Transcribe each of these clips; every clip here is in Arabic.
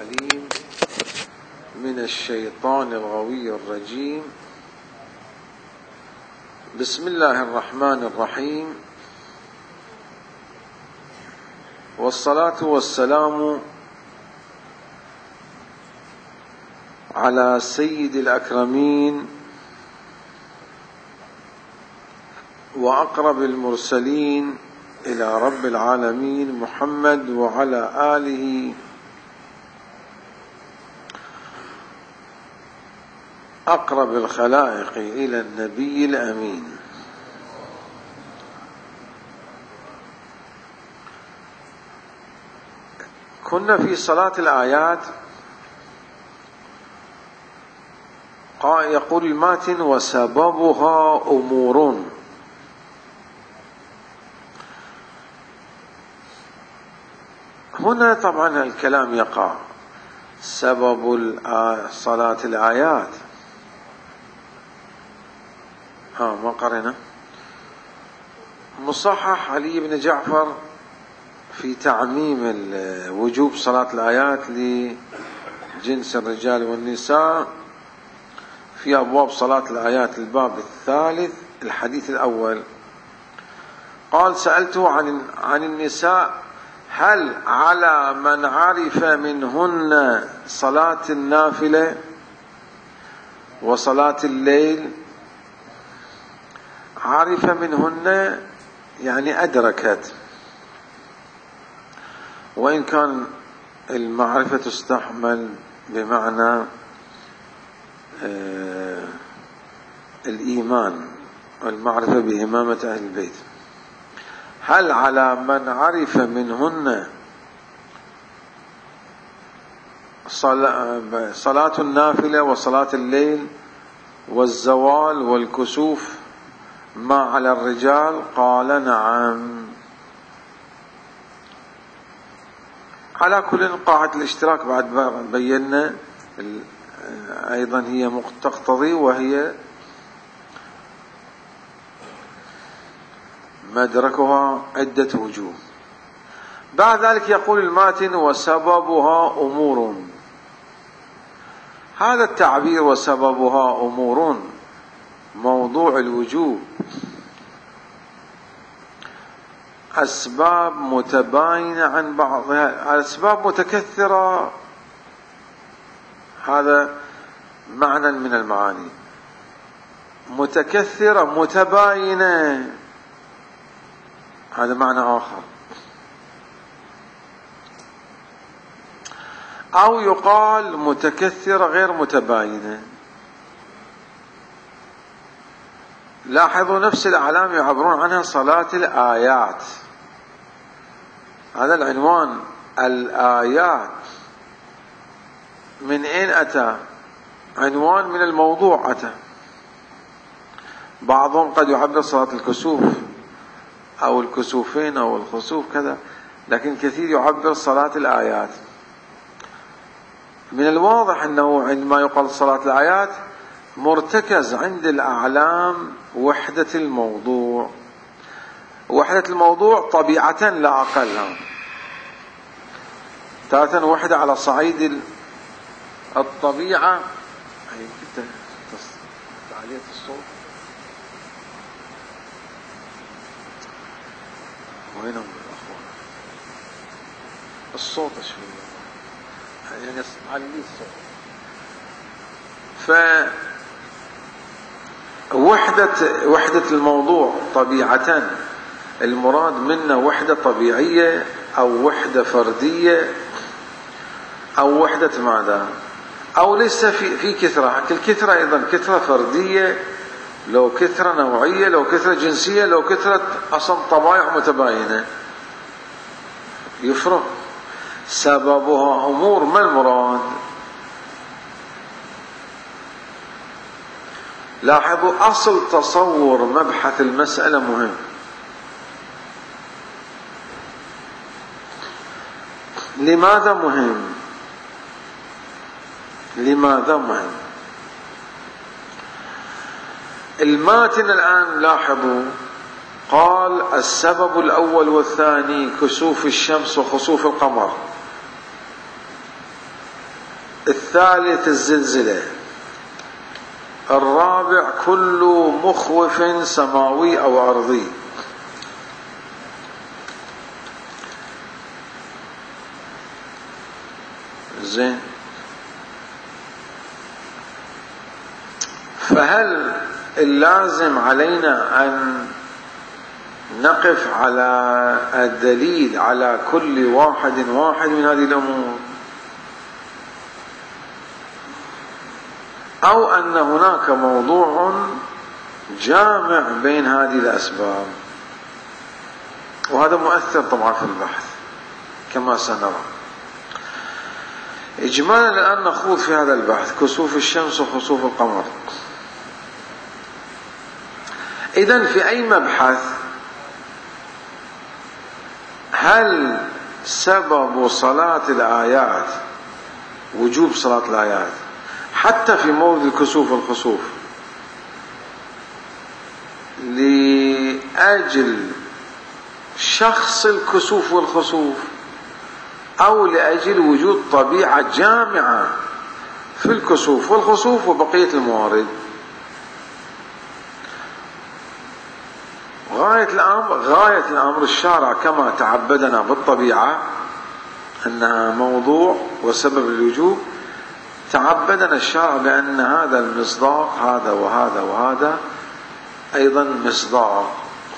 العليم من الشيطان الغوي الرجيم. بسم الله الرحمن الرحيم، والصلاة والسلام على سيد الأكرمين وأقرب المرسلين إلى رب العالمين محمد وعلى آله أقرب الخلائق إلى النبي الأمين. كنا في صلاة الآيات. يقول الماتن: وسببها أمور. هنا طبعا الكلام يقع سبب صلاة الآيات. ما قرنا مصحح علي بن جعفر في تعميم وجوب صلاة الآيات لجنس الرجال والنساء في أبواب صلاة الآيات الباب الثالث الحديث الأول. قال: سألته عن النساء: هل على من عرف منهن صلاة النافلة وصلاة الليل؟ عرف منهن يعني أدركت، وإن كان المعرفة تستحمل بمعنى الإيمان والمعرفة بإمامة أهل البيت. هل على من عرف منهن صلاة النافلة وصلاة الليل والزوال والكسوف ما على الرجال؟ قال: نعم. على كل قاعدة الاشتراك بعد بينا أيضا هي تقتضي، وهي مدركها عدة وجوه. بعد ذلك يقول الماتن: وسببها أمور. هذا التعبير وسببها أمور موضوع الوجوب أسباب متباينة عن بعضها، أسباب متكثرة. هذا معنى من المعاني. متكثرة متباينة هذا معنى آخر. أو يقال متكثرة غير متباينة. لاحظوا نفس الأعلام يعبرون عنها صلاة الآيات. هذا العنوان الآيات من أين أتى؟ عنوان من الموضوع أتى. بعضهم قد يعبر صلاة الكسوف أو الكسوفين أو الخسوف كذا، لكن كثير يعبر صلاة الآيات. من الواضح أنه عندما يقال صلاة الآيات مرتكز عند الأعلام وحدة الموضوع. وحدة الموضوع طبيعة لا أقل، تارة وحدة على صعيد الطبيعة. تعلية الصوت وينهم الأخوان؟ الصوت شوية يعني علي الصوت. وحدة الموضوع طبيعة المراد منه وحدة طبيعية أو وحدة فردية أو وحدة ماذا؟ أو ليس في كثرة. الكثرة أيضا كثرة فردية، لو كثرة نوعية، لو كثرة جنسية، لو كثرة أصلا طبائع متباينة يفرق. سببها أمور. ما المراد؟ لاحظوا أصل تصور مبحث المسألة مهم. لماذا مهم؟ لماذا مهم؟ الماتن الآن لاحظوا قال: السبب الأول والثاني كسوف الشمس وخسوف القمر. الثالث الزلزلة. الرابع كل مخوف سماوي أو أرضي. زين، فهل اللازم علينا أن نقف على الدليل على كل واحد من هذه الأمور، أو أن هناك موضوع جامع بين هذه الأسباب؟ وهذا مؤثر طبعا في البحث كما سنرى. إجمالا الآن نخوض في هذا البحث كسوف الشمس وخسوف القمر. إذن في أي مبحث هل سبب صلاة الآيات وجوب صلاة الآيات حتى في مورد الكسوف والخسوف لأجل شخص الكسوف والخسوف، أو لأجل وجود طبيعة جامعة في الكسوف والخسوف وبقية الموارد؟ غاية الأمر الشارع كما تعبدنا بالطبيعة أنها موضوع وسبب الوجوب، تعبدنا الشارع بأن هذا المصداق هذا وهذا وهذا أيضا مصداق،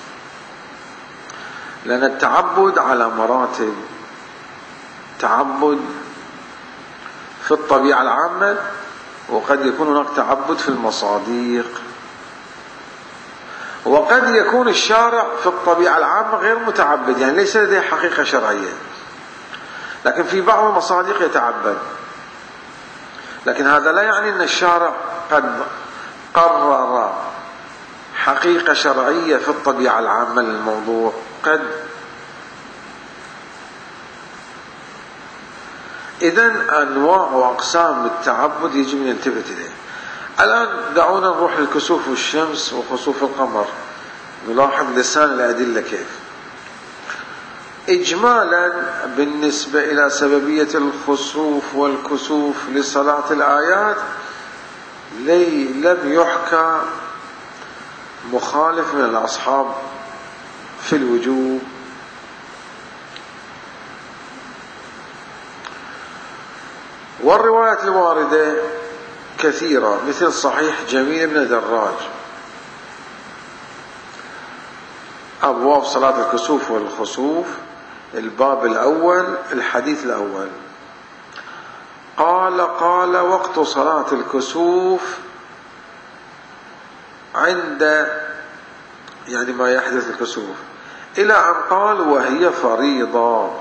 لأن التعبد على مراتب. تعبد في الطبيعة العامة، وقد يكون هناك تعبد في المصاديق، وقد يكون الشارع في الطبيعة العامة غير متعبد، يعني ليس لديه حقيقة شرعية، لكن في بعض المصاديق يتعبد. لكن هذا لا يعني أن الشارع قد قرر حقيقة شرعية في الطبيعة العامة للموضوع. قد. إذن أنواع وأقسام التعبد يجب أن نلتفت إليه. الآن دعونا نروح للكسوف والشمس وخسوف القمر، نلاحظ لسان الأدلة كيف. إجمالا بالنسبة إلى سببية الخسوف والكسوف لصلاة الآيات لم يحكى مخالف من الأصحاب في الوجوب، والروايات الواردة كثيرة مثل صحيح جميل بن دراج أبواب صلاة الكسوف والخسوف، الباب الأول الحديث الأول قال وقت صلاة الكسوف عند يعني ما يحدث الكسوف، إلى أن قال وهي فريضة.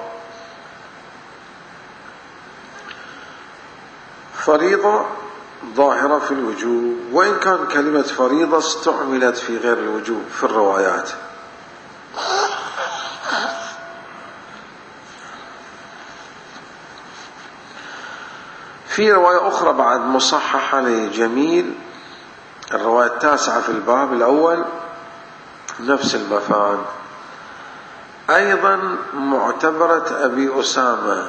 فريضة ظاهرة في الوجوب، وإن كان كلمة فريضة استعملت في غير الوجوب في الروايات. في رواية أخرى بعد مصححة لجميل، الرواية التاسعة في الباب الأول نفس المفاد، أيضا معتبرة أبي أسامة،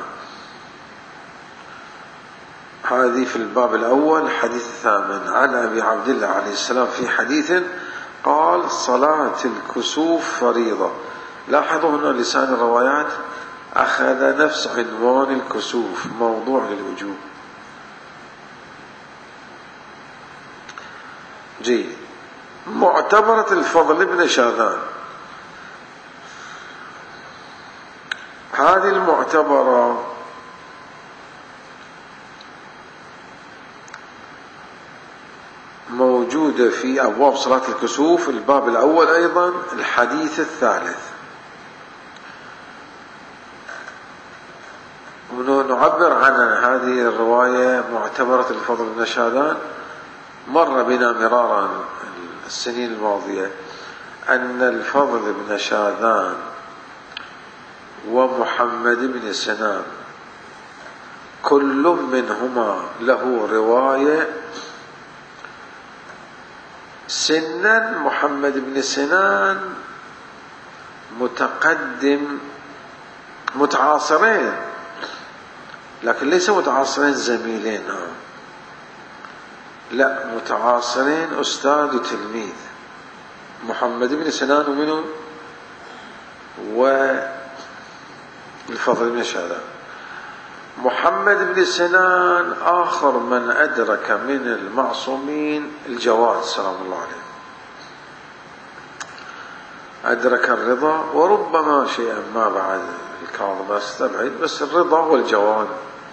هذه في الباب الأول حديث الثامن عن أبي عبد الله عليه السلام في حديث قال صلاة الكسوف فريضة. لاحظوا هنا لسان الروايات أخذ نفس عنوان الكسوف، موضوع للوجوب. جيد. معتبرة الفضل بن شاذان، هذه المعتبرة موجودة في أبواب صلاة الكسوف الباب الأول أيضا الحديث الثالث. نعبر عن هذه الرواية معتبرة الفضل بن شاذان، مر بنا مرارا السنين الماضية أن الفضل بن شاذان ومحمد بن سنان كل منهما له رواية سنا. محمد بن سنان متقدم، متعاصرين، لكن ليس متعاصرين زميلين، لا، متعاصرين أستاذ وتلميذ. محمد بن سنان ومنه والفضل بن شهدان. محمد بن سنان آخر من أدرك من المعصومين الجواد سلام الله عليه، أدرك الرضا وربما شيئا ما بعد الكاظم استبعد، بس الرضا والجواد.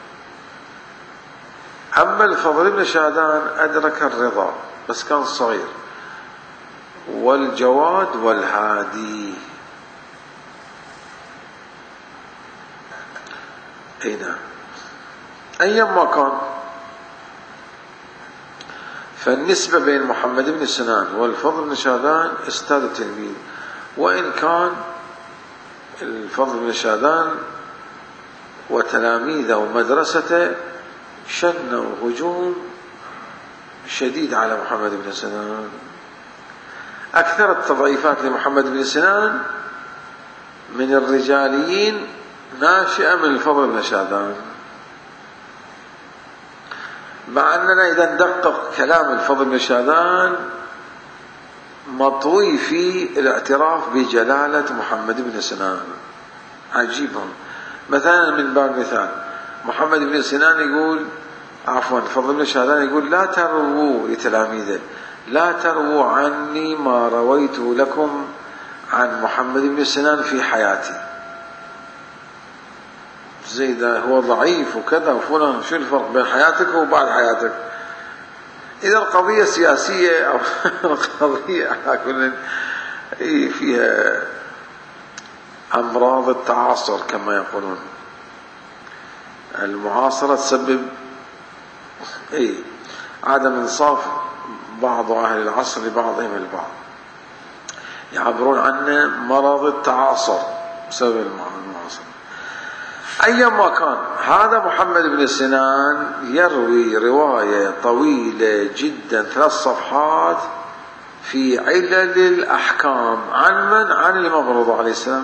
أما الفضل بن شهدان أدرك الرضا بس كان صغير، والجواد والهادي. أي نعم. أيما كان، فالنسبة بين محمد بن سنان والفضل بن شهدان أستاذ التلميذ، وإن كان الفضل بن شهدان وتلاميذه ومدرسته شنوا هجوم شديد على محمد بن سنان. أكثر التضعيفات لمحمد بن سنان من الرجاليين ناشئة من الفضل بن شهدان، مع أننا إذا ندقق كلام الفضل بن شهدان مطوي في الاعتراف بجلالة محمد بن سنان. عجيبهم. مثلا من باب مثال، محمد بن سنان يقول، عفوا الفضل بن شهدان يقول: لا ترووا لتلاميذه، لا ترووا عني ما رويته لكم عن محمد بن سنان في حياتي. زي ده هو ضعيف وكذا وفلان، شو الفرق بين حياتك وبعد حياتك؟ إذا القضية سياسية أو القضية على كل فيها أمراض التعاصر كما يقولون، المعاصرة تسبب عدم انصاف بعض أهل العصر لبعضهم البعض، يعبرون عنه مرض التعاصر بسبب المعاصرة. أيما كان، هذا محمد بن سنان يروي رواية طويلة جدا 3 صفحات في علل الأحكام. عن من؟ عن الإمام الرضا عليه السلام.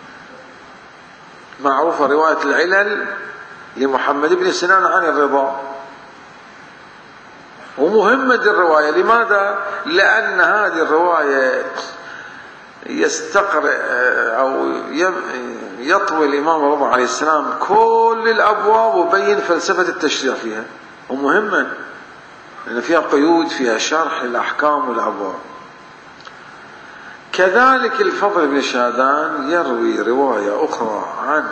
معروفة رواية العلل لمحمد بن سنان عن الرضا، ومهمة الرواية. لماذا؟ لأن هذه الرواية يستقرئ أو يطوي الإمام الرضا عليه السلام كل الأبواب وبين فلسفة التشريع فيها، ومهمة لأن فيها قيود، فيها شرح الأحكام والأبواب. كذلك الفضل بن شهدان يروي رواية أخرى عن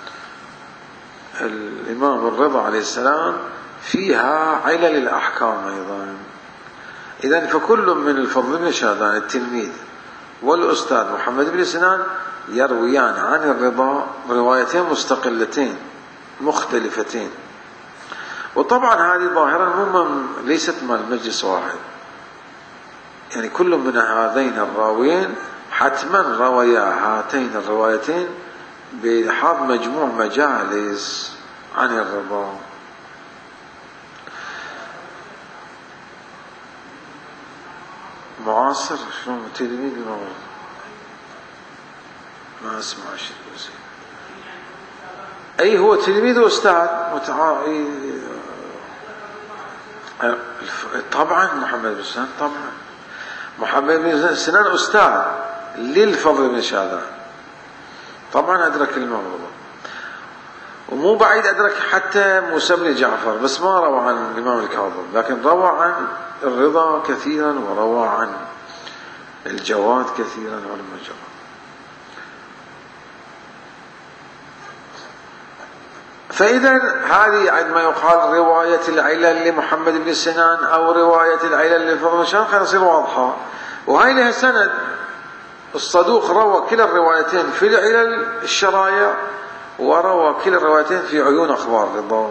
الإمام الرضا عليه السلام فيها علل الأحكام أيضا. إذن فكل من الفضل بن شهدان التلميذ والأستاذ محمد بن سنان يرويان عن الرضا روايتين مستقلتين مختلفتين. وطبعا هذه ظاهرة ليست مع المجلس واحد، يعني كل من هذين الراويين حتما رويا هاتين الروايتين بلحاظ مجموع مجالس عن الرضا. معاصر شلون تلميذ الموضوع ما اسمع شيء بس. أي هو تلميذ وأستاذ طبعا محمد بن سنان، طبعا محمد بن سنان أستاذ للفضل بن شهدان، طبعا أدرك الإمام الرضا، ومو بعيد أدرك حتى موسى بن جعفر، بس ما روى عن الإمام الكاظم، لكن روى عن الرضا كثيرا وروى عن الجواد كثيرا ولما جرى. فإذا هذه عندما يقال رواية العلل لمحمد بن سنان أو رواية العلل للفضل بن شهدان خلينا تصير واضحة، وهي لها سند. الصدوق روى كلا الروايتين في العلل الشرايع، وروى كلا الروايتين في عيون أخبار الرضا،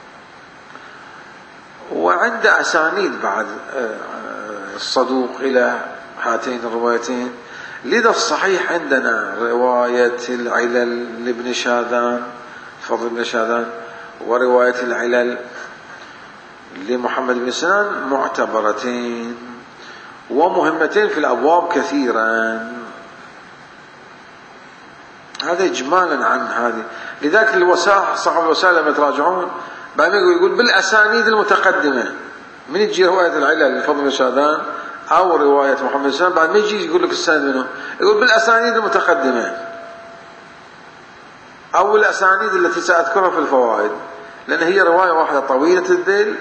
وعند أسانيد بعد الصدوق إلى هاتين الروايتين. لذا الصحيح عندنا رواية العلل لابن شهدان فضل بن شهدان ورواية العلل لمحمد بن سنان معتبرتين ومهمتين في الأبواب كثيرا. هذا إجمالا عن هذه. لذلك صاحب الوسائل لما تراجعون بعدين يقول بالأسانيد المتقدمة. من يجي رواية العلل للفضل بن شاذان أو رواية محمد بن سلام بعد ما يجي يقول لك السند منه، يقول بالأسانيد المتقدمة أو الأسانيد التي سأذكرها في الفوائد، لأن هي رواية واحدة طويلة الذيل،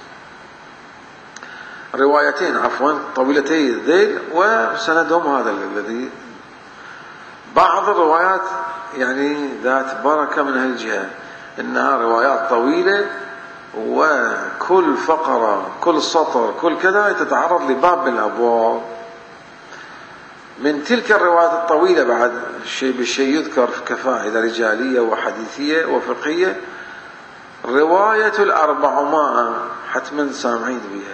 روايتين عفوا طويلتي الذيل وسندهم هذا الذي بعض الروايات يعني ذات بركة من هالجهة، إنها روايات طويلة وكل فقرة كل سطر كل كذا تتعرض لباب من الأبواب. من تلك الروايات الطويلة بعد بالشيء يذكر كفائدة رجالية وحديثية وفقهية رواية 400 حتما سامعين بها.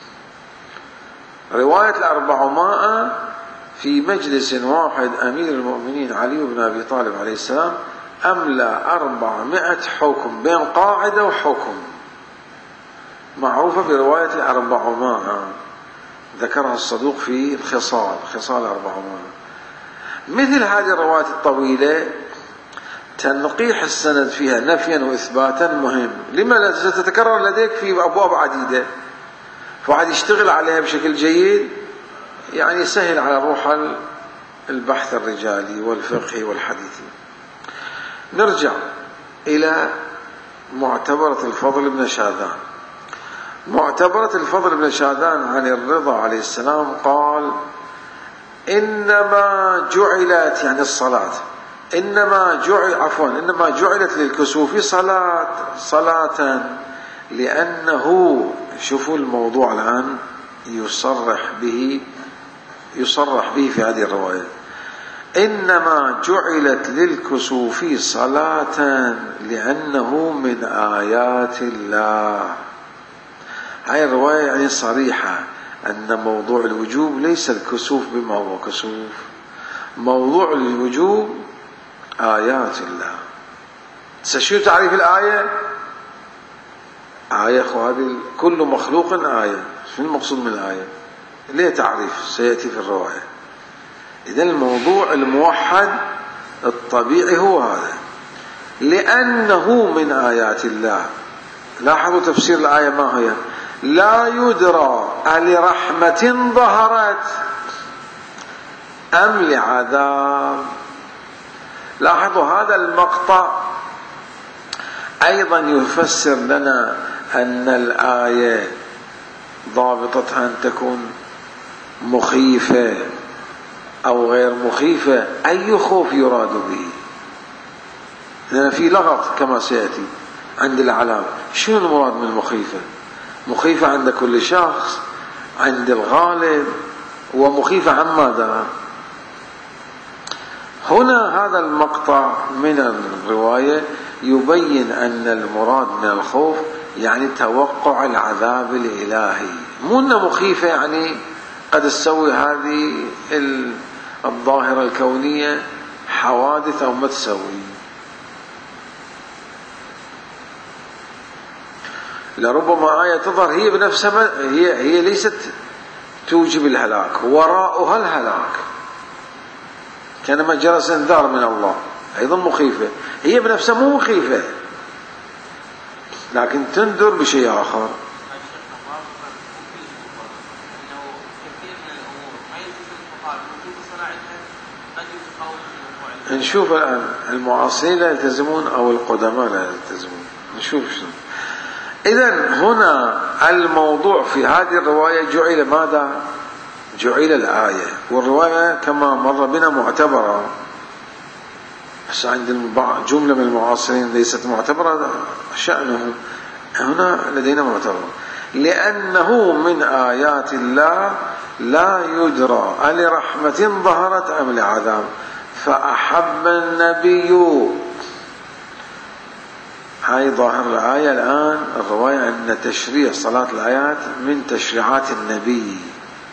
رواية 400 في مجلس واحد أمير المؤمنين علي بن أبي طالب عليه السلام أملى 400 حكم بين قاعدة وحكم، معروفة برواية 400 ذكرها الصدوق في خصال 400. مثل هذه الروايات الطويلة تنقيح السند فيها نفيا وإثباتا مهم، لما ستتكرر لديك في أبواب عديدة، فواحد يشتغل عليها بشكل جيد يعني يسهل على روح البحث الرجالي والفقهي والحديثي. نرجع إلى معتبرة الفضل بن شاذان. معتبرة الفضل بن شاذان عن الرضا عليه السلام قال: إنما جعلت يعني الصلاة إنما جعلت للكسوف صلاة لأنه، شوفوا الموضوع الآن يصرح به في هذه الرواية، إنما جعلت للكسوف صلاة لأنه من آيات الله. هاي الرواية يعني صريحة أن موضوع الوجوب ليس الكسوف بما هو كسوف، موضوع الوجوب آيات الله. شو تعريف الآية؟ آية هذه كل مخلوق آية. شو المقصود من الآية؟ ليه تعريف سيأتي في الرواية. إذا الموضوع الموحد الطبيعي هو هذا، لأنه من آيات الله. لاحظوا تفسير الآية ما هي: لا يدرى ألرحمة ظهرت أم لعذاب. لاحظوا هذا المقطع أيضا يفسر لنا أن الآية ضابطتها أن تكون مخيفة أو غير مخيفة. أي خوف يراد به؟ لأن في لغط كما سيأتي عند العلام. شنو المراد من مخيفة؟ مخيفة عند كل شخص، عند الغالب، ومخيفة عن ماذا؟ هنا هذا المقطع من الرواية يبين أن المراد من الخوف يعني توقع العذاب الإلهي، مو أنه مخيفة يعني قد تسوي هذه الظاهرة الكونية حوادث أو ما تسوي. لربما آية تظهر هي بنفسها هي ليست توجب الهلاك، وراءها الهلاك، كانما جرس انذار من الله، أيضا مخيفة. هي بنفسها مو مخيفة لكن تنذر بشيء آخر. نشوف الآن المعاصرين لا يلتزمون أو القدماء لا يلتزمون، نشوف شنو. إذن هنا الموضوع في هذه الرواية جعل ماذا؟ جعل الآية، والرواية كما مر بنا معتبرة، بس عند جملة من المعاصرين ليست معتبرة شأنهم، هنا لدينا معتبرة لأنه من آيات الله لا يدرى ألرحمة ظهرت أم لعذاب فأحب النبي. هاي ظاهر الآية الآن الرواية أن تشريع صلاة الآيات من تشريعات النبي.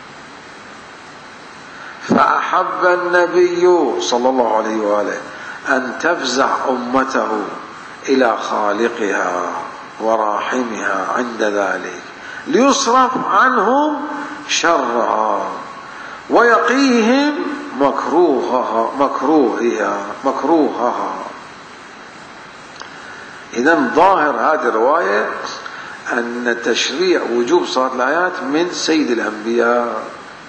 فأحب النبي صلى الله عليه وآله أن تفزع أمته إلى خالقها وراحمها عند ذلك ليصرف عنهم شرها ويقيهم مكروهها. إذن ظاهر هذه الرواية أن تشريع وجوب صلاة الآيات من سيد الأنبياء.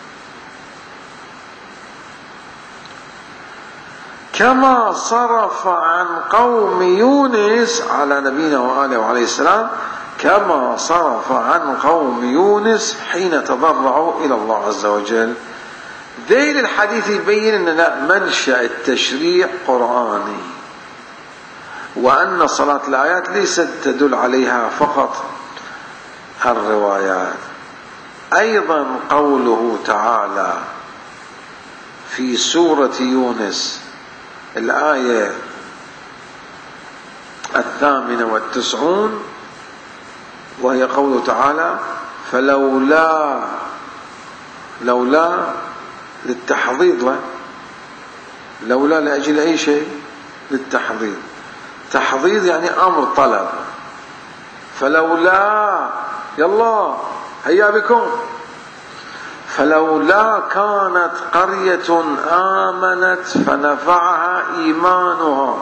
كما صرف عن قوم يونس على نبينا وآله وعليه السلام، كما صرف عن قوم يونس حين تضرعوا إلى الله عز وجل. ذيل الحديث يبين أن منشأ التشريع قرآني، وأن صلاة الآيات ليست تدل عليها فقط الروايات. أيضا قوله تعالى في سورة يونس الآية 98، وهي قوله تعالى فلولا، لولا للتحضيض، لولا لأجل أي شيء، للتحضيض، تحضيض يعني أمر طلب، فلولا يلا هيا بكم، فلولا كانت قرية آمنت فنفعها إيمانها.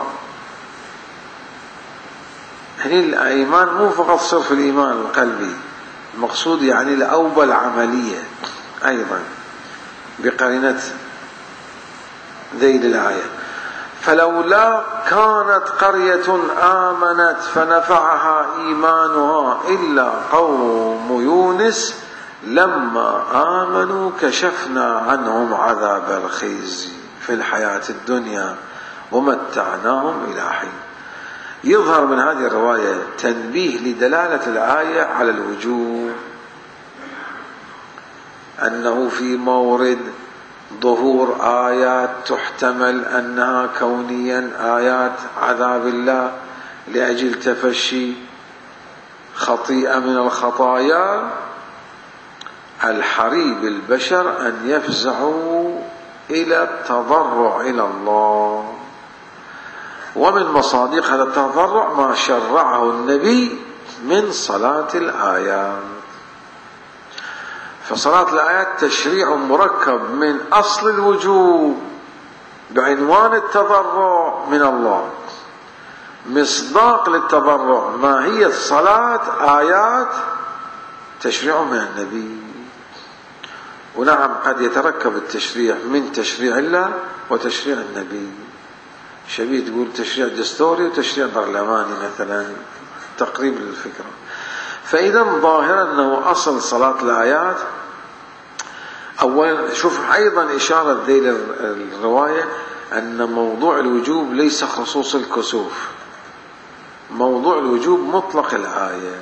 يعني الإيمان مو فقط صرف الإيمان القلبي، المقصود يعني الأوبة العملية أيضا بقرينة ذيل الآية. فلولا كانت قرية آمنت فنفعها إيمانها إلا قوم يونس لما آمنوا كشفنا عنهم عذاب الخزي في الحياة الدنيا ومتعناهم إلى حين. يظهر من هذه الرواية تنبيه لدلالة الآية على الوجوب، أنه في مورد ظهور آيات تحتمل أنها كونيا آيات عذاب الله لأجل تفشي خطيئة من الخطايا، الحري بالبشر أن يفزعوا إلى التضرع إلى الله. ومن مصادق هذا التضرع ما شرعه النبي من صلاة الآيات. فصلاة الآيات تشريع مركب من أصل الوجوب بعنوان التضرع من الله، مصداق للتضرع ما هي الصلاة آيات تشريع من النبي. ونعم قد يتركب التشريع من تشريع الله وتشريع النبي، شبيه تقول تشريع دستوري وتشريع برلماني مثلا، تقريب للفكرة. فإذا ظاهرا أنه أصل صلاة الآيات أولا. شوف أيضا إشارة ذيل الرواية أن موضوع الوجوب ليس خصوص الكسوف، موضوع الوجوب مطلق الآية.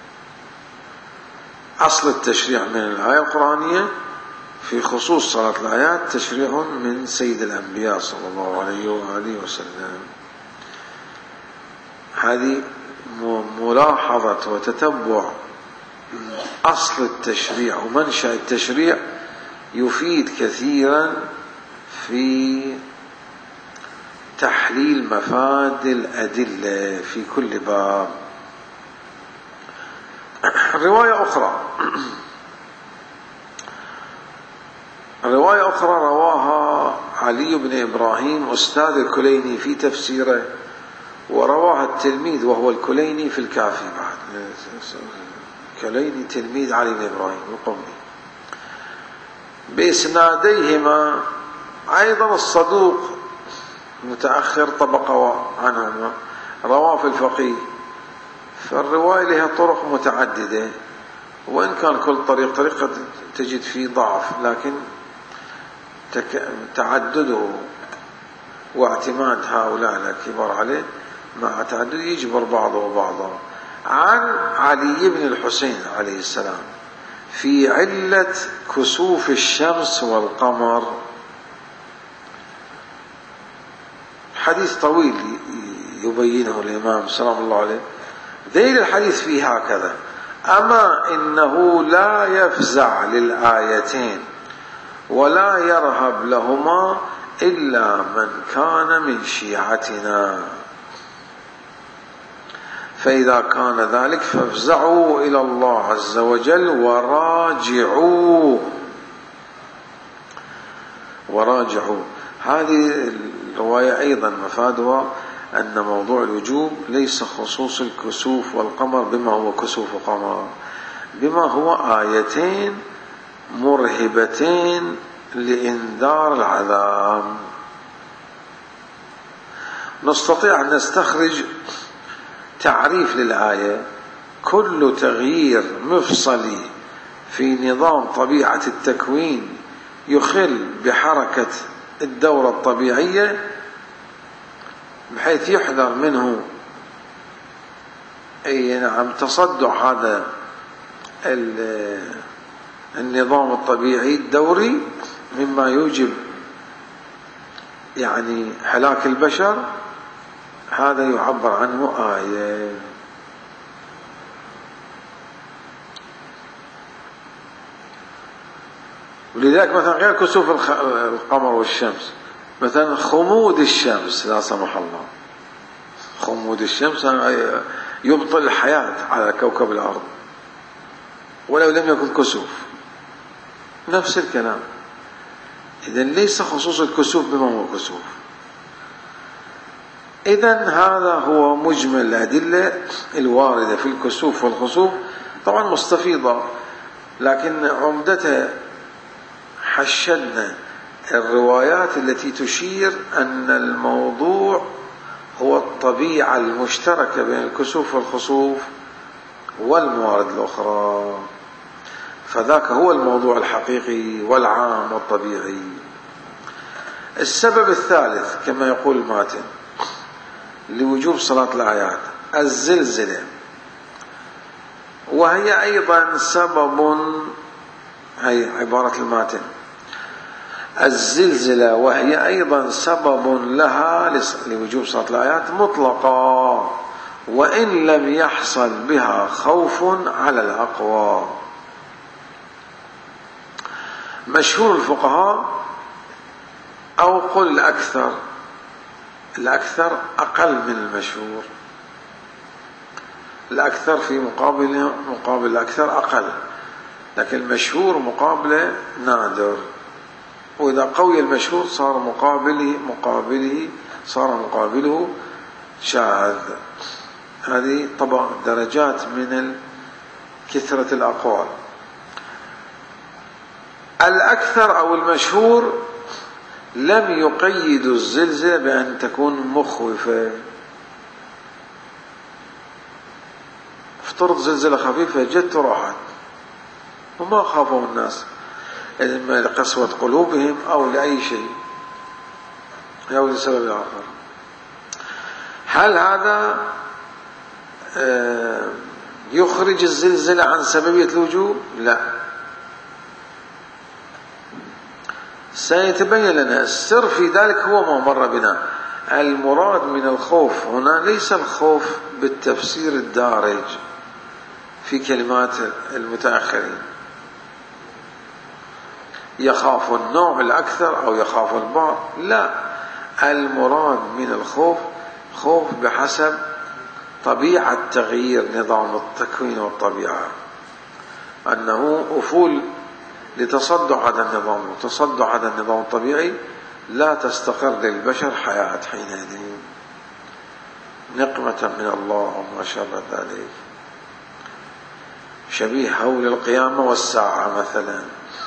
أصل التشريع من الآية القرآنية في خصوص صلاة الآيات تشريع من سيد الأنبياء صلى الله عليه وآله وسلم. هذه ملاحظة وتتبع أصل التشريع ومنشأ التشريع يفيد كثيرا في تحليل مفاد الأدلة في كل باب. رواية أخرى رواها علي بن إبراهيم أستاذ الكليني في تفسيره، ورواها التلميذ وهو الكليني في الكافي بعد، كليني تلميذ علي بن إبراهيم القمي، بإسناديهما أيضا الصدوق متأخر طبقة عنهما رواه في الفقيه. فالرواية لها طرق متعددة، وإن كان كل طريق قد تجد فيه ضعف، لكن تعدده واعتماد هؤلاء الكبار عليه مع تعدد يجبر بعضه بعضا. عن علي بن الحسين عليه السلام في علة كسوف الشمس والقمر، حديث طويل يبينه الإمام سلام الله عليه. ذيل الحديث فيه هكذا: أما إنه لا يفزع للآيتين ولا يرهب لهما إلا من كان من شيعتنا، فإذا كان ذلك فافزعوا إلى الله عز وجل وراجعوا. هذه الرواية أيضا مفادها أن موضوع الوجوب ليس خصوص الكسوف والقمر بما هو كسوف وقمر، بما هو آيتين مرهبتين لإنذار العذاب. نستطيع أن نستخرج تعريف للآية: كل تغيير مفصلي في نظام طبيعة التكوين يخل بحركة الدورة الطبيعية بحيث يحذر منه تصدع هذا النظام الطبيعي الدوري، مما يوجب هلاك البشر، هذا يعبر عنه آية. ولذلك مثلا غير كسوف القمر والشمس، مثلا خمود الشمس لا سمح الله، خمود الشمس يبطل الحياة على كوكب الأرض ولو لم يكن كسوف، نفس الكلام. إذن ليس خصوص الكسوف بما هو كسوف. إذن هذا هو مجمل الأدلة الواردة في الكسوف والخسوف، طبعا مستفيضة، لكن عمدتها حشدنا الروايات التي تشير أن الموضوع هو الطبيعة المشتركة بين الكسوف والخسوف والموارد الأخرى، فذاك هو الموضوع الحقيقي والعام والطبيعي. السبب الثالث كما يقول الماتن لوجوب صلاة الآيات الزلزلة، وهي أيضا سبب، هي عبارة الماتن، الزلزلة وهي أيضا سبب لها لوجوب صلاة الآيات مطلقا، وإن لم يحصل بها خوف على الأقوى. مشهور الفقهاء، أو قل الأكثر أقل من المشهور، الأكثر في مقابل الأكثر أقل، لكن المشهور مقابله نادر، وإذا قوي المشهور صار مقابله شاذ. هذه طبعا درجات من كثرة الأقوال. الأكثر أو المشهور لم يقيد الزلزلة بأن تكون مخوفة. افترض زلزلة خفيفة جت وراحت وما خافوا الناس، إما لقسوة قلوبهم أو لأي شيء أو لسبب آخر. هل هذا يخرج الزلزلة عن سببية الوجوب؟ لا. سيتبين لنا السر في ذلك هو ما مر بنا. المراد من الخوف هنا ليس الخوف بالتفسير الدارج في كلمات المتأخرين، يخاف النوع الأكثر أو يخاف البعض، لا، المراد من الخوف خوف بحسب طبيعة تغيير نظام التكوين والطبيعة، أنه أفول لتصدع هذا النظام، وتصدع هذا النظام الطبيعي لا تستقر للبشر حياة حينئذ، نقمة من الله وما شابه ذلك، شبيه هول القيامة والساعة مثلا.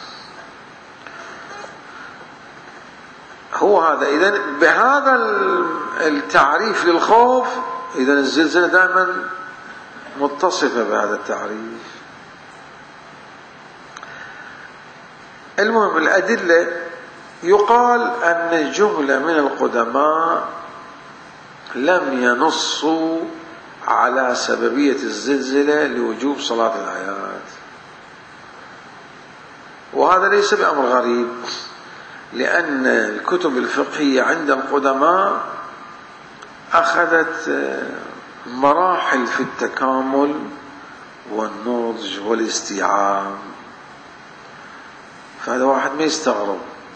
هو هذا. إذن بهذا التعريف للخوف، إذن الزلزلة دائما متصفة بهذا التعريف. المهم الأدلة، يقال أن جملة من القدماء لم ينصوا على سببية الزلزلة لوجوب صلاة الآيات، وهذا ليس بأمر غريب، لأن الكتب الفقهية عند القدماء أخذت مراحل في التكامل والنضج والاستيعاب، فهذا واحد ما يستغرب.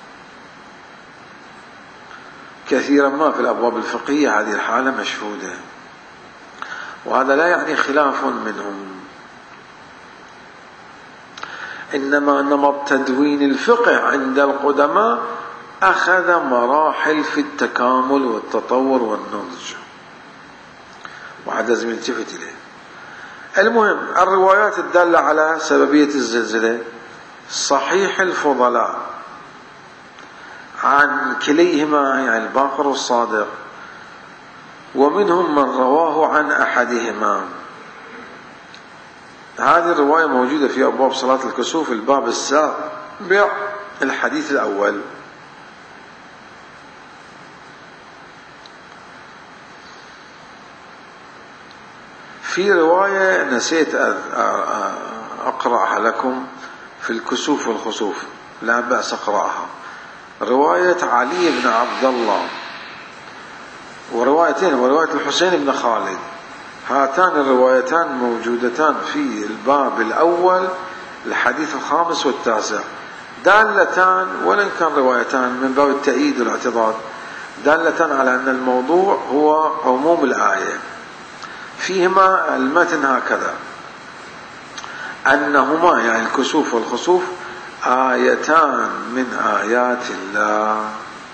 كثيرا ما في الأبواب الفقهية هذه الحالة مشهودة، وهذا لا يعني خلاف منهم، إنما نمط تدوين الفقه عند القدماء أخذ مراحل في التكامل والتطور والنضج. واحد لازم يلتفت إليه. المهم الروايات الدالة على سببية الزلزلة صحيح الفضلاء عن كليهما يعني الباقر والصادق، ومنهم من رواه عن أحدهما. هذه الرواية موجودة في أبواب صلاة الكسوف الباب السابع الحديث الأول. في رواية نسيت أقرأها لكم في الكسوف والخسوف، لا بأس أقرأها، رواية علي بن عبد الله وروايتين، ورواية الحسين بن خالد. هاتان الروايتان موجودتان في الباب الأول الحديث الخامس والتاسع، دالتان ولن كان روايتان من باب التأييد والاعتضاد، دالتان على أن الموضوع هو عموم الآية. فيهما المتن هكذا أنهما يعني الكسوف والخسوف آيتان من آيات الله.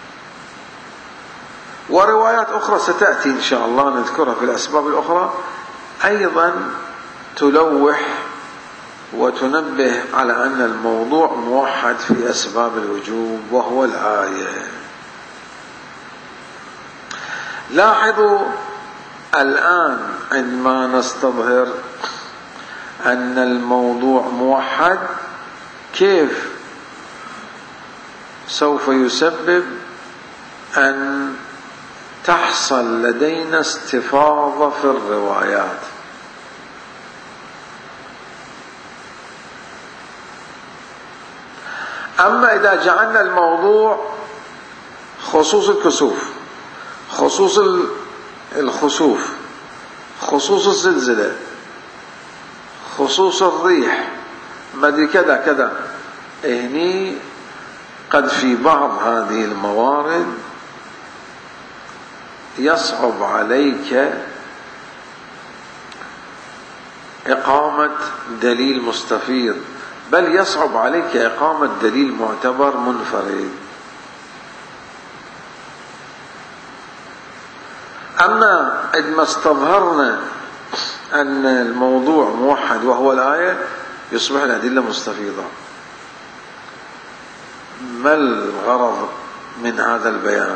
وروايات أخرى ستأتي إن شاء الله نذكرها في الأسباب الأخرى أيضا تلوح وتنبه على أن الموضوع موحد في أسباب الوجوب وهو الآية. لاحظوا الآن عندما نستظهر أن الموضوع موحد كيف سوف يسبب أن تحصل لدينا استفاضة في الروايات. أما إذا جعلنا الموضوع خصوص الكسوف، خصوص الخسوف، خصوص الزلزلة، خصوص الريح، ما ادري كذا كذا، هني قد في بعض هذه الموارد يصعب عليك إقامة دليل مستفيض، بل يصعب عليك إقامة دليل معتبر منفرد. أما عندما استظهرنا أن الموضوع موحد وهو الآية يصبح الأدلة مستفيضة. ما الغرض من هذا البيان؟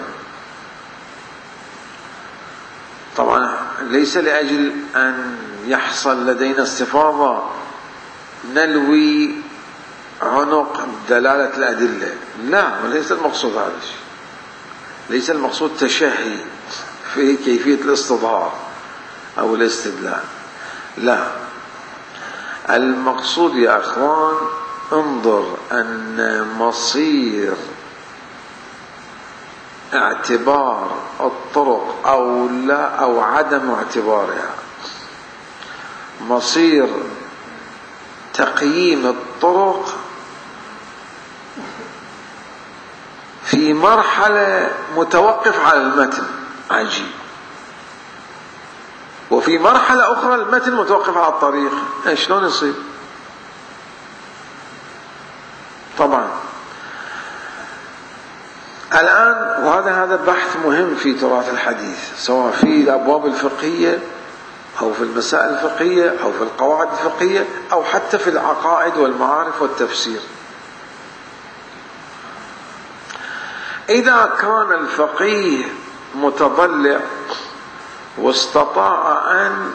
طبعا ليس لأجل أن يحصل لدينا استفاضة نلوي عنق دلالة الأدلة، لا، وليس المقصود هذا الشيء، ليس المقصود تشهي في كيفية الاستظهار أو الاستدلال، لا، المقصود يا أخوان انظر أن مصير اعتبار الطرق أو لا أو عدم اعتبارها، مصير تقييم الطرق في مرحلة متوقف على المتن عجيب، وفي مرحلة أخرى المتن متوقف على الطريق. شلون يصير؟ طبعا الآن وهذا بحث مهم في تراث الحديث، سواء في الأبواب الفقهية أو في المسائل الفقهية أو في القواعد الفقهية أو حتى في العقائد والمعارف والتفسير. إذا كان الفقيه متضلع واستطاع أن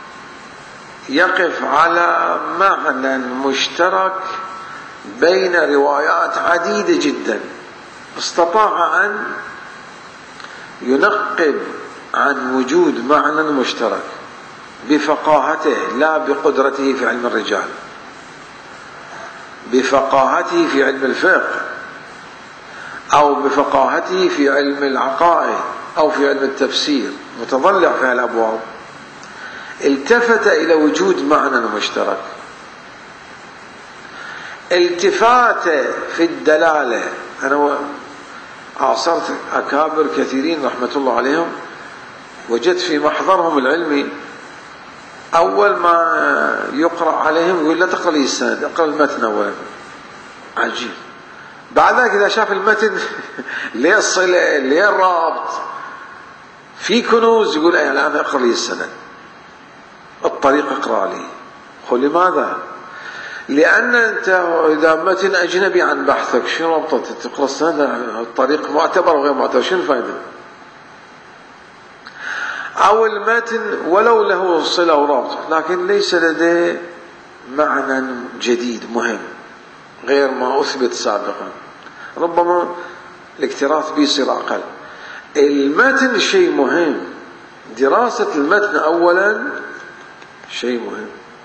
يقف على معنى مشترك بين روايات عديدة جدا، استطاع أن ينقب عن وجود معنى مشترك بفقاهته لا بقدرته في علم الرجال، بفقاهته في علم الفقه أو بفقاهته في علم العقائد أو في علم التفسير، متضلع في الأبواب، التفت إلى وجود معنى مشترك، التفات في الدلالة. أنا عاصرت أكابر كثيرين رحمة الله عليهم، وجدت في محضرهم العلمي أول ما يقرأ عليهم يقول لا تقرأ لي السند، اقرأ المتن أولا. عجيب. بعد ذلك إذا شاف المتن ليه الصلة ليه الرابط في كنوز يقول الآن اقرأ لي السند. الطريق اقرأ لي. قل لماذا؟ لأن أنت إذا متن أجنبي عن بحثك شنو ربطة تقرأ السند؟ الطريق معتبر وغير معتبر، شنو الفائدة؟ أو المتن ولو له صلة وربط لكن ليس لديه معنى جديد مهم غير ما أثبت سابقا، ربما الاكتراث به يصير أقل. المتن شيء مهم، دراسة المتن أولا شيء مهم.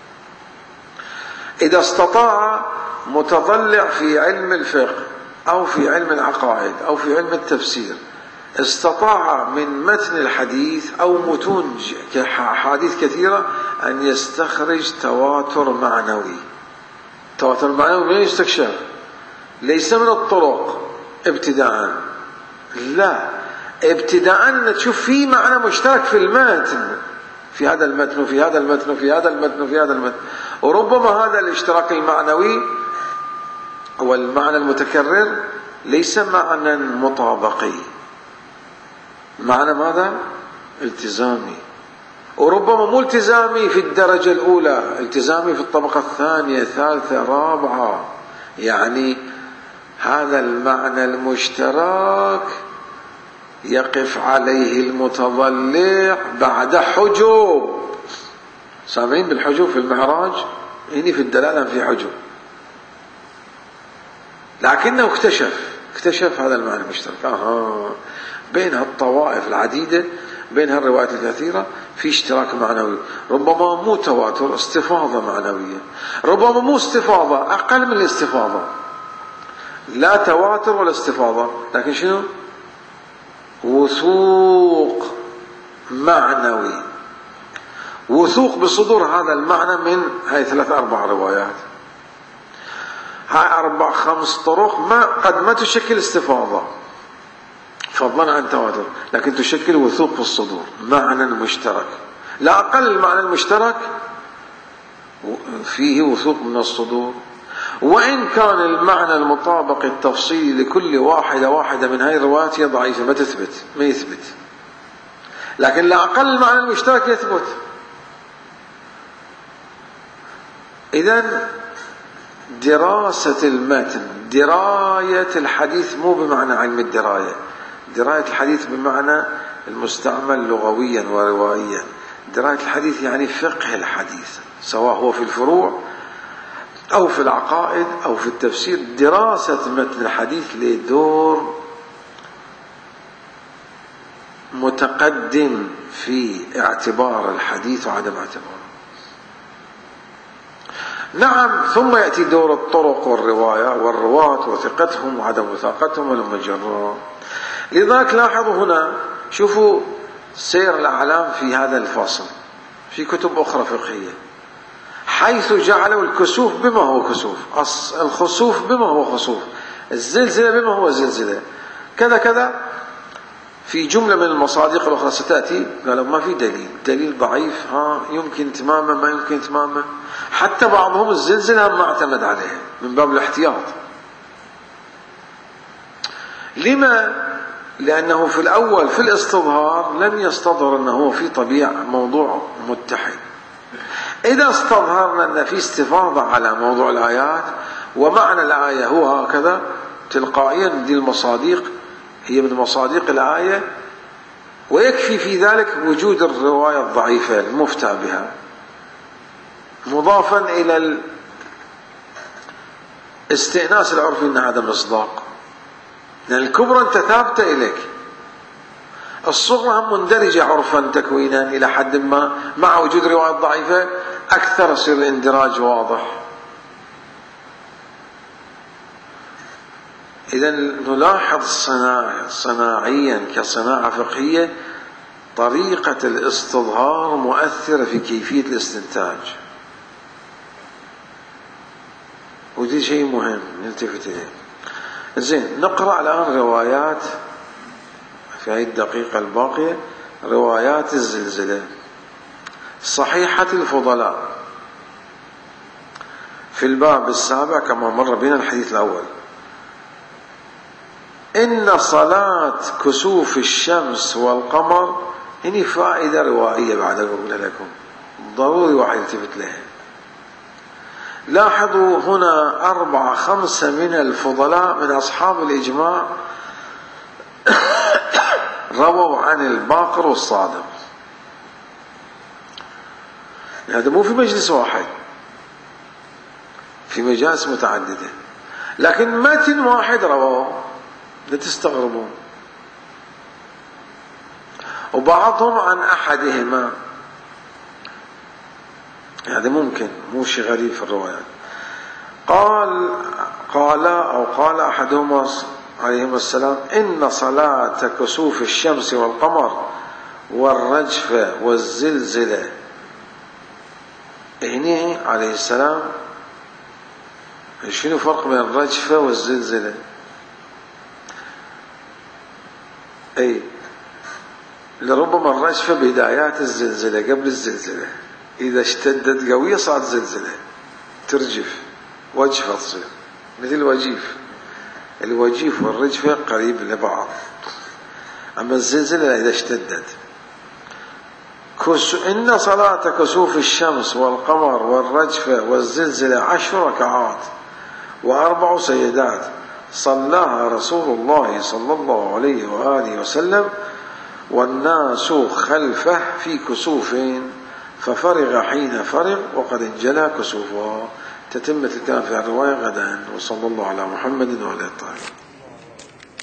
إذا استطاع متطلع في علم الفقه أو في علم العقائد أو في علم التفسير استطاع من متن الحديث أو متون حديث كثيرة أن يستخرج تواتر معنوي. تواتر معنوي من يستكشف، ليس من الطرق ابتداء، لا، ابتداء أن تشوف في معنى مشترك في المتن، في هذا المتن وفي هذا المتن وفي هذا المتن وفي هذا المتن، وربما هذا الاشتراك المعنوي والمعنى المتكرر ليس معنى مطابقي، معنى ماذا؟ التزامي، وربما مو التزامي في الدرجة الأولى، التزامي في الطبقة الثانية الثالثة رابعة. يعني هذا المعنى المشترك يقف عليه المتضلع بعد حجب. سامعين بالحجب في المعراج؟ هنا في الدلالة في حجب، لكنه اكتشف هذا المعنى المشترك. بين هالطوائف العديدة، بين هالروايات الكثيرة في اشتراك معنوي، ربما مو تواتر، استفاضة معنوية، ربما مو استفاضة، أقل من الاستفاضة، لا تواتر ولا استفاضة، لكن شنو؟ وثوق معنوي، وثوق بصدور هذا المعنى من هاي 3-4 روايات، هاي 4-5 طرق قد ما تشكل استفاضة فضلا عن تواتر، لكن تشكل وثوق في الصدور، معنى مشترك، لا أقل المعنى المشترك فيه وثوق من الصدور. وإن كان المعنى المطابق التفصيلي لكل واحدة من هاي الروايات هي ضعيفة ما يثبت، لكن لا أقل المعنى المشترك يثبت. إذن دراسة المتن، دراية الحديث مو بمعنى علم الدراية، دراية الحديث بمعنى المستعمل لغويا وروائيا. دراية الحديث يعني فقه الحديث، سواء هو في الفروع أو في العقائد أو في التفسير. دراسة متن الحديث له دور متقدم في اعتبار الحديث وعدم اعتباره. نعم، ثم يأتي دور الطرق والرواية والرواة وثقتهم وعدم وثاقتهم والمجرى. لذلك لاحظوا هنا، شوفوا سير الأعلام في هذا الفصل في كتب أخرى فقهية، حيث جعلوا الكسوف بما هو كسوف، الخسوف بما هو خسوف، الزلزلة بما هو زلزلة، كذا كذا. في جملة من المصادق الأخرى ستأتي قالوا ما في دليل ضعيف، يمكن تماما ما يمكن تماما، حتى بعضهم الزلزلة ما اعتمد عليها من باب الاحتياط. لما؟ لأنه في الأول في الاستظهار لم يستظهر أنه هو في طبيعة موضوع متحد. إذا استظهرنا أن في استفاضة على موضوع الآيات ومعنى الآية هو هكذا، تلقائيا دي المصادق هي من مصادق الآية، ويكفي في ذلك وجود الرواية الضعيفة المفتى بها، مضافا إلى الاستئناس العرفي أن هذا مصداق، لأن الكبرى أنت ثابتة إليك، الصغرى هم مندرجة عرفا تكوينا إلى حد ما، مع وجود رواية ضعيفة أكثر يصير الاندراج واضح. إذا نلاحظ صناعيا كصناعة فقهية طريقة الاستظهار مؤثرة في كيفية الاستنتاج، ودي شيء مهم نلتفت إليه. زين، نقرأ الآن روايات في هذه الدقيقة الباقية، روايات الزلزلة. صحيحة الفضلاء في الباب 7 كما مر بنا الحديث الأول: إن صلاة كسوف الشمس والقمر، هنا فائدة روائية بعد أقول لكم ضروري واحد يلتفت له. لاحظوا هنا 4-5 من الفضلاء من أصحاب الإجماع رووا عن الباقر والصادق. هذا مو في مجلس واحد، في مجالس متعددة، لكن متن واحد رواه، لا تستغربون. وبعضهم عن أحدهما، هذا ممكن، مو شيء غريب في الروايات. قال أحدهما عليهما السلام: إن صلاة كسوف الشمس والقمر والرجف والزلزلة. هنا عليه السلام شنو فرق بين الرجفة والزلزلة؟ أي لربما الرجفة بدايات الزلزلة، قبل الزلزلة، إذا اشتدت قوية صارت زلزلة، ترجف، وجفة تصير مثل الوجيف والرجفة قريب لبعض. أما الزلزلة إذا اشتدت. إن صلاة كسوف الشمس والقمر والرجفة والزلزلة 10 ركعات و4 سجدات صلاها رسول الله صلى الله عليه وآله وسلم والناس خلفه في كسوف، ففرغ حين فرغ وقد انجلى كسوفها. تتمة الكلام في الرواية غدا. وصلى الله على محمد وعلى آله.